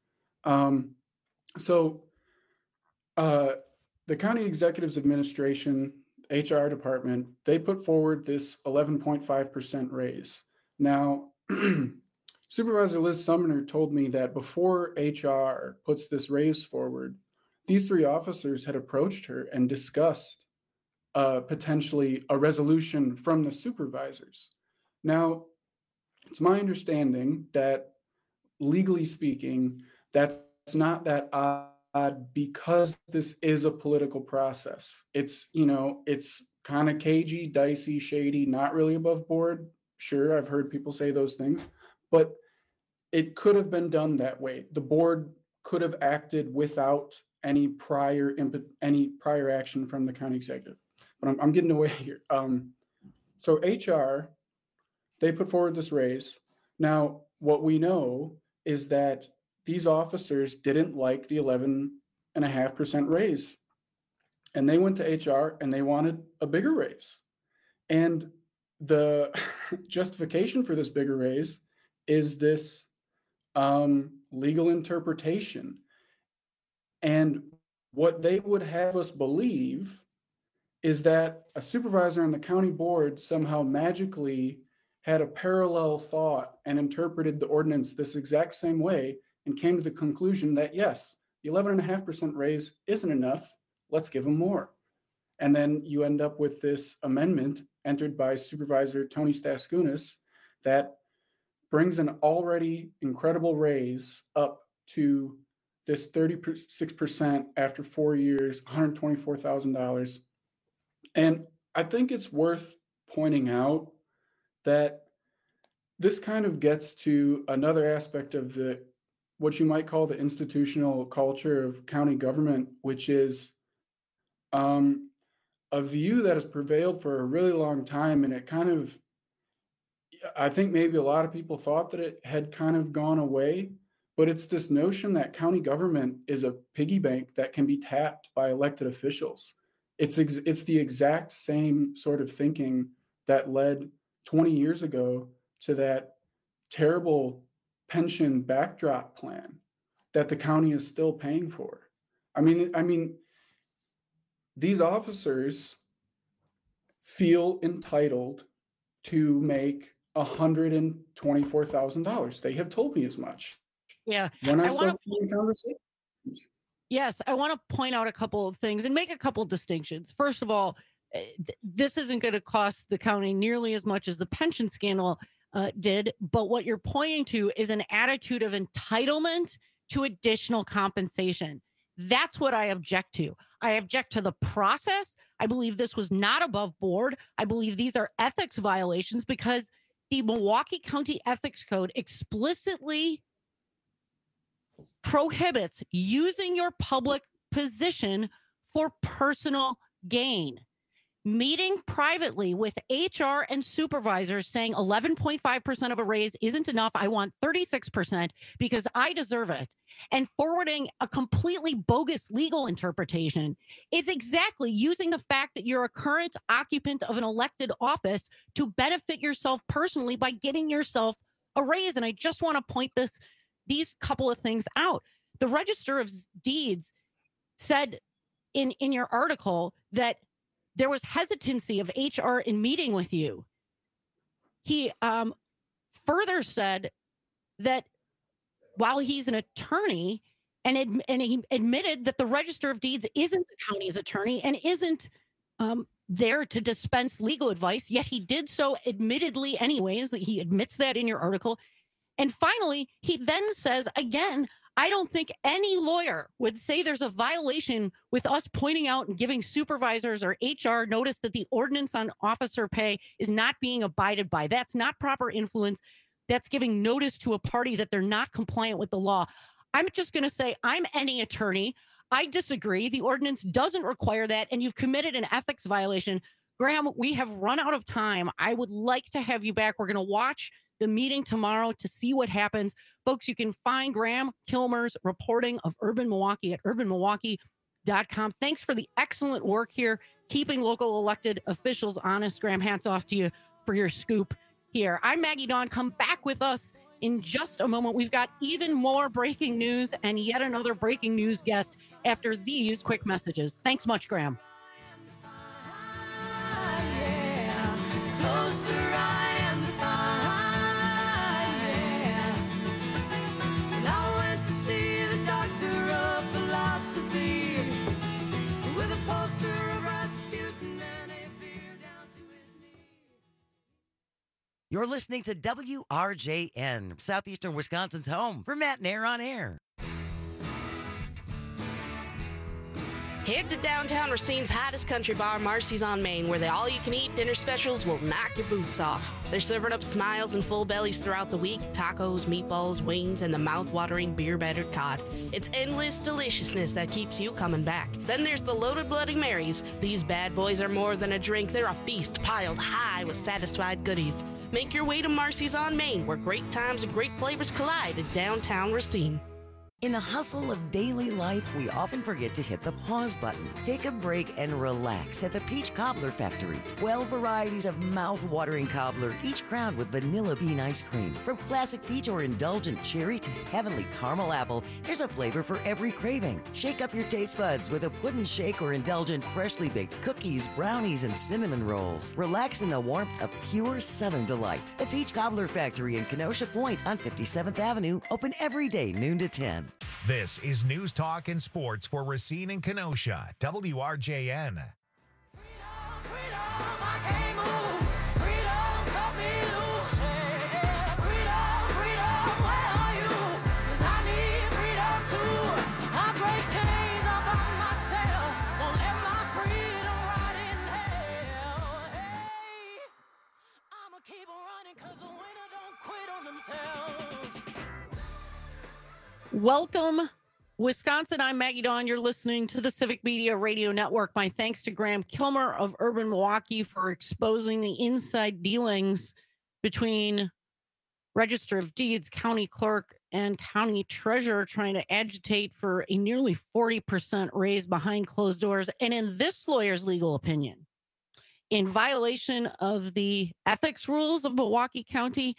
The county executives administration, HR department, they put forward this 11.5% raise. Now, Supervisor Liz Sumner told me that before HR puts this raise forward, these three officers had approached her and discussed potentially a resolution from the supervisors. Now, it's my understanding that legally speaking, that's not that odd because this is a political process. It's kind of cagey, dicey, shady, not really above board. Sure, I've heard people say those things, but it could have been done that way. The board could have acted without any prior action from the county executive. But I'm getting away here. So HR, they put forward this raise. Now, what we know is that these officers didn't like the 11.5% raise. And they went to HR and they wanted a bigger raise. And the justification for this bigger raise is this legal interpretation. And what they would have us believe is that a supervisor on the county board somehow magically had a parallel thought and interpreted the ordinance this exact same way and came to the conclusion that, yes, the 11.5% raise isn't enough. Let's give them more. And then you end up with this amendment entered by Supervisor Tony Staskounas that brings an already incredible raise up to this 36% after 4 years, $124,000. And I think it's worth pointing out that this kind of gets to another aspect of what you might call the institutional culture of county government, which is a view that has prevailed for a really long time. And it kind of, I think maybe a lot of people thought that it had kind of gone away, but it's this notion that county government is a piggy bank that can be tapped by elected officials. It's the exact same sort of thinking that led 20 years ago to that terrible pension backdrop plan that the county is still paying for. I mean, these officers feel entitled to make $124,000. They have told me as much. Yeah. When I start having conversations. Yes, I want to point out a couple of things and make a couple of distinctions. First of all, this isn't going to cost the county nearly as much as the pension scandal did, but what you're pointing to is an attitude of entitlement to additional compensation. That's what I object to. I object to the process. I believe this was not above board. I believe these are ethics violations because the Milwaukee County Ethics Code explicitly prohibits using your public position for personal gain. Meeting privately with HR and supervisors saying 11.5% of a raise isn't enough. I want 36% because I deserve it. And forwarding a completely bogus legal interpretation is exactly using the fact that you're a current occupant of an elected office to benefit yourself personally by getting yourself a raise. And I just want to point these couple of things out. The Register of Deeds said in your article that there was hesitancy of HR in meeting with you. He further said that while he's an attorney and he admitted that the Register of Deeds isn't the county's attorney and isn't there to dispense legal advice, yet he did so admittedly anyways, that he admits that in your article. And finally, he then says, again, I don't think any lawyer would say there's a violation with us pointing out and giving supervisors or HR notice that the ordinance on officer pay is not being abided by. That's not proper influence. That's giving notice to a party that they're not compliant with the law. I'm just going to say I'm any attorney. I disagree. The ordinance doesn't require that, and you've committed an ethics violation. Graham, we have run out of time. I would like to have you back. We're going to watch the meeting tomorrow to see what happens. Folks, you can find Graham Kilmer's reporting of Urban Milwaukee at urbanmilwaukee.com. Thanks for the excellent work here, keeping local elected officials honest. Graham, hats off to you for your scoop here. I'm Maggie Dawn. Come back with us in just a moment. We've got even more breaking news and yet another breaking news guest after these quick messages. Thanks much, Graham. You're listening to WRJN, Southeastern Wisconsin's home for Matt and Air on Air. Head to downtown Racine's hottest country bar, Marcy's on Main, where the all-you-can-eat dinner specials will knock your boots off. They're serving up smiles and full bellies throughout the week, tacos, meatballs, wings, and the mouth-watering beer-battered cod. It's endless deliciousness that keeps you coming back. Then there's the Loaded Bloody Marys. These bad boys are more than a drink. They're a feast piled high with satisfied goodies. Make your way to Marcy's on Main, where great times and great flavors collide in downtown Racine. In the hustle of daily life, we often forget to hit the pause button. Take a break and relax at the Peach Cobbler Factory. 12 varieties of mouth-watering cobbler, each crowned with vanilla bean ice cream. From classic peach or indulgent cherry to heavenly caramel apple, there's a flavor for every craving. Shake up your taste buds with a pudding shake or indulgent freshly baked cookies, brownies, and cinnamon rolls. Relax in the warmth of pure Southern delight. The Peach Cobbler Factory in Kenosha Point on 57th Avenue, open every day, noon to 10. This is News Talk and Sports for Racine and Kenosha, WRJN. Welcome, Wisconsin. I'm Maggie Dawn. You're listening to the Civic Media Radio Network. My thanks to Graham Kilmer of Urban Milwaukee for exposing the inside dealings between Register of Deeds, county clerk, and county treasurer trying to agitate for a nearly 40% raise behind closed doors. And in this lawyer's legal opinion, in violation of the ethics rules of Milwaukee County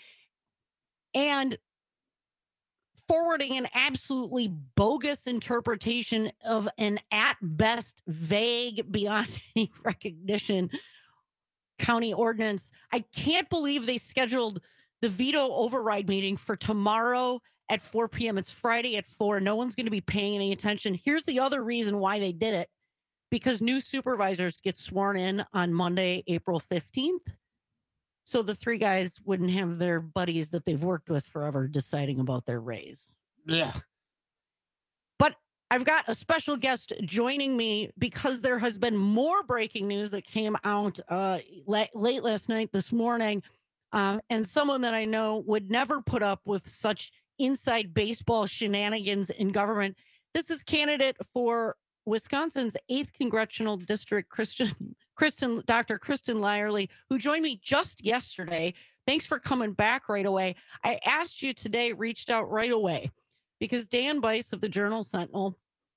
and forwarding an absolutely bogus interpretation of an at best vague beyond any recognition county ordinance. I can't believe they scheduled the veto override meeting for tomorrow at 4 p.m. It's Friday at 4. No one's going to be paying any attention. Here's the other reason why they did it. Because new supervisors get sworn in on Monday, April 15th. So the three guys wouldn't have their buddies that they've worked with forever deciding about their raise. Ugh. But I've got a special guest joining me because there has been more breaking news that came out late last night, this morning. And someone that I know would never put up with such inside baseball shenanigans in government. This is candidate for Wisconsin's 8th Congressional District, Dr. Kristen Lyerly, who joined me just yesterday. Thanks for coming back right away. I asked you today, reached out right away, because Dan Bice of the Journal-Sentinel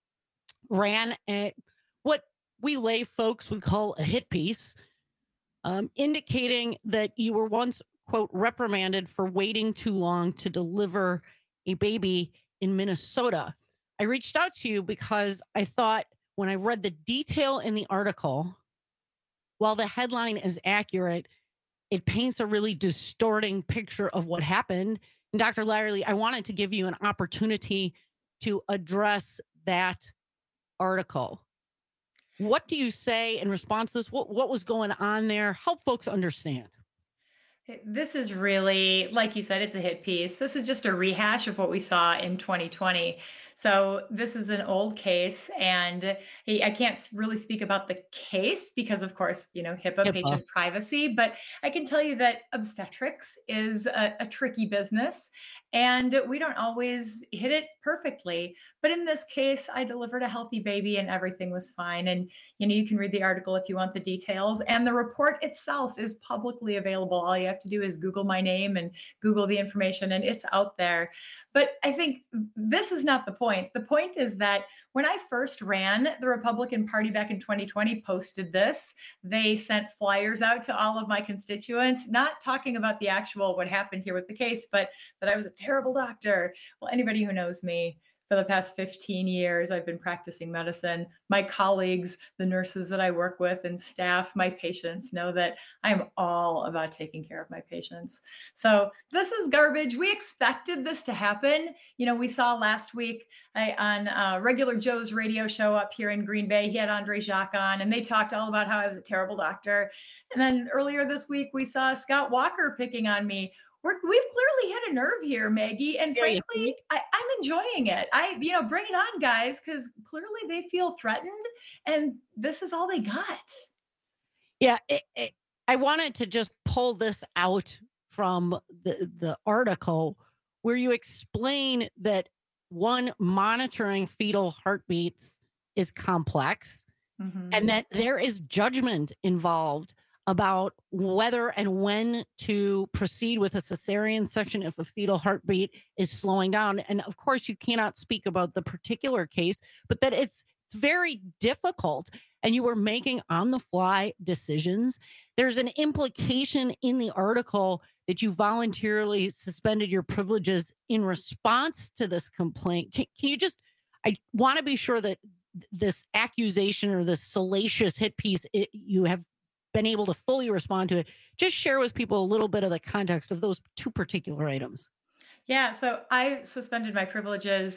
ran what we lay folks would call a hit piece, indicating that you were once, quote, reprimanded for waiting too long to deliver a baby in Minnesota. I reached out to you because I thought when I read the detail in the article, while the headline is accurate, it paints a really distorting picture of what happened. And Dr. Lyerly, I wanted to give you an opportunity to address that article. What do you say in response to this? What was going on there? Help folks understand. This is really, like you said, it's a hit piece. This is just a rehash of what we saw in 2020. So this is an old case, and I can't really speak about the case because, of course, HIPAA, patient privacy, but I can tell you that obstetrics is a tricky business, and we don't always hit it perfectly. But in this case, I delivered a healthy baby and everything was fine. And, you can read the article if you want the details. And the report itself is publicly available. All you have to do is Google my name and Google the information, and it's out there. But I think this is not the point. The point is that when I first ran, the Republican Party back in 2020 posted this. They sent flyers out to all of my constituents, not talking about the actual what happened here with the case, but that I was a terrible doctor. Well, anybody who knows me, for the past 15 years, I've been practicing medicine. My colleagues, the nurses that I work with and staff, my patients know that I'm all about taking care of my patients. So this is garbage. We expected this to happen. We saw last week on Regular Joe's radio show up here in Green Bay, he had Andre Jacques on, and they talked all about how I was a terrible doctor. And then earlier this week, we saw Scott Walker picking on me. we've clearly hit a nerve here, Maggie. And Yeah, you frankly, I'm enjoying it. Bring it on, guys, because clearly they feel threatened, and this is all they got. Yeah, I wanted to just pull this out from the article where you explain that one, monitoring fetal heartbeats is complex, and that there is judgment involved about whether and when to proceed with a cesarean section if a fetal heartbeat is slowing down. And of course, you cannot speak about the particular case, but that it's very difficult, and you were making on the fly decisions. There's an implication in the article that you voluntarily suspended your privileges in response to this complaint. Can you just, I want to be sure that this accusation or this salacious hit piece, you have been able to fully respond to it. Just share with people a little bit of the context of those two particular items. Yeah, so I suspended my privileges,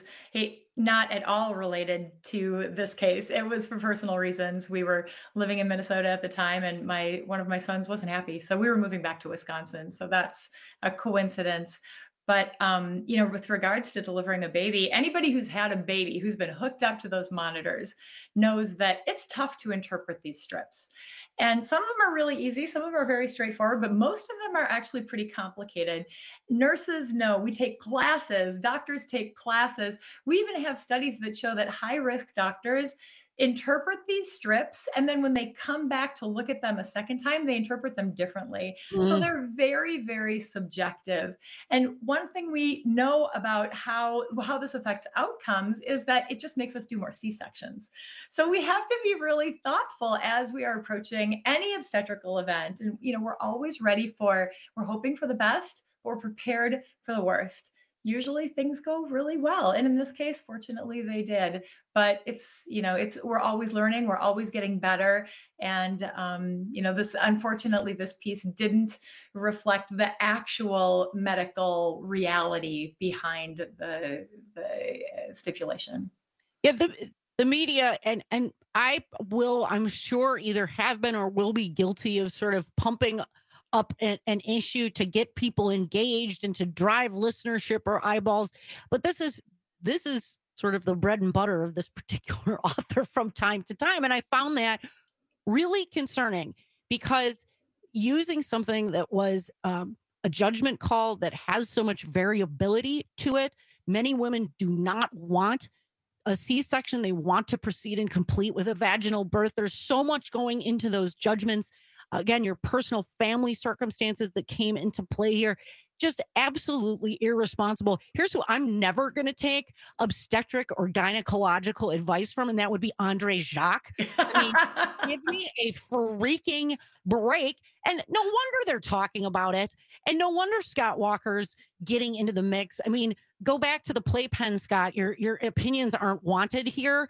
not at all related to this case. It was for personal reasons. We were living in Minnesota at the time, and one of my sons wasn't happy. So we were moving back to Wisconsin. So that's a coincidence. But, with regards to delivering a baby, anybody who's had a baby, who's been hooked up to those monitors, knows that it's tough to interpret these strips. And some of them are really easy. Some of them are very straightforward, but most of them are actually pretty complicated. Nurses know, we take classes, doctors take classes. We even have studies that show that high-risk doctors interpret these strips, and then when they come back to look at them a second time, they interpret them differently. So they're very, very subjective. And one thing we know about how this affects outcomes is that it just makes us do more C-sections. So we have to be really thoughtful as we are approaching any obstetrical event. And, we're always we're hoping for the best, but we're prepared for the worst. Usually things go really well. And in this case, fortunately, they did. But we're always learning, we're always getting better. And, unfortunately, this piece didn't reflect the actual medical reality behind the stipulation. Yeah, the media, and I'm sure either have been or will be guilty of sort of pumping up an issue to get people engaged and to drive listenership or eyeballs. But this is sort of the bread and butter of this particular author from time to time. And I found that really concerning, because using something that was a judgment call that has so much variability to it, many women do not want a C-section. They want to proceed and complete with a vaginal birth. There's so much going into those judgments. Again, your personal family circumstances that came into play here, just absolutely irresponsible. Here's who I'm never going to take obstetric or gynecological advice from, and that would be Andre Jacques. Give me a freaking break. And no wonder they're talking about it. And no wonder Scott Walker's getting into the mix. Go back to the playpen, Scott. Your opinions aren't wanted here.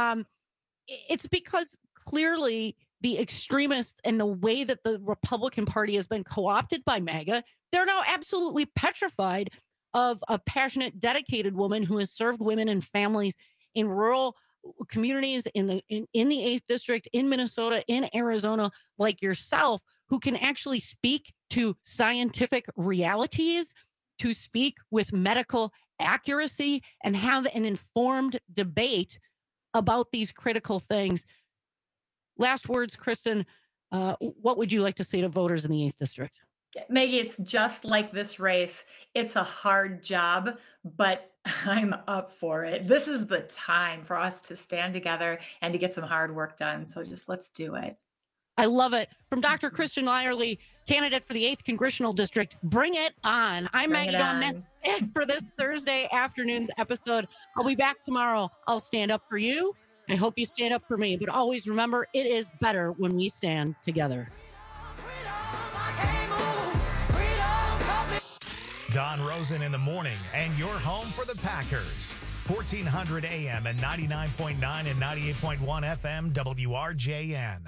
It's because clearly the extremists and the way that the Republican Party has been co-opted by MAGA, they're now absolutely petrified of a passionate, dedicated woman who has served women and families in rural communities in the 8th district, in Minnesota, in Arizona, like yourself, who can actually speak to scientific realities, to speak with medical accuracy, and have an informed debate about these critical things. Last words, Kristen, what would you like to say to voters in the 8th district? Maggie, it's just like this race. It's a hard job, but I'm up for it. This is the time for us to stand together and to get some hard work done. So just let's do it. I love it. From Dr. Kristen Lyerly, candidate for the 8th Congressional District. Bring it on. I'm Maggie Dawn Metz for this Thursday afternoon's episode. I'll be back tomorrow. I'll stand up for you. I hope you stand up for me. But always remember, it is better when we stand together. Don Rosen in the morning, and your home for the Packers. 1400 AM and 99.9 and 98.1 FM WRJN.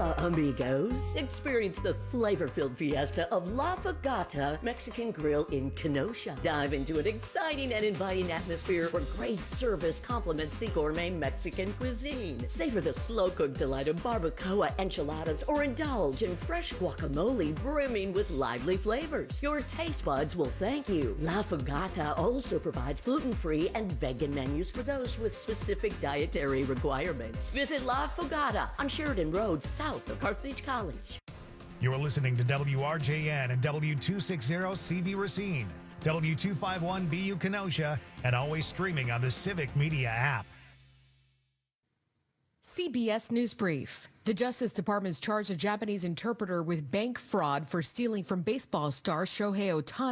Hola, amigos. Experience the flavor-filled fiesta of La Fogata Mexican Grill in Kenosha. Dive into an exciting and inviting atmosphere where great service complements the gourmet Mexican cuisine. Savor the slow-cooked delight of barbacoa enchiladas or indulge in fresh guacamole brimming with lively flavors. Your taste buds will thank you. La Fogata also provides gluten-free and vegan menus for those with specific dietary requirements. Visit La Fogata on Sheridan Road, south of Carthage College. You're listening to WRJN and W260CV Racine, W251BU Kenosha, and always streaming on the Civic Media app. CBS News Brief. The Justice Department's charged a Japanese interpreter with bank fraud for stealing from baseball star Shohei Ohtani.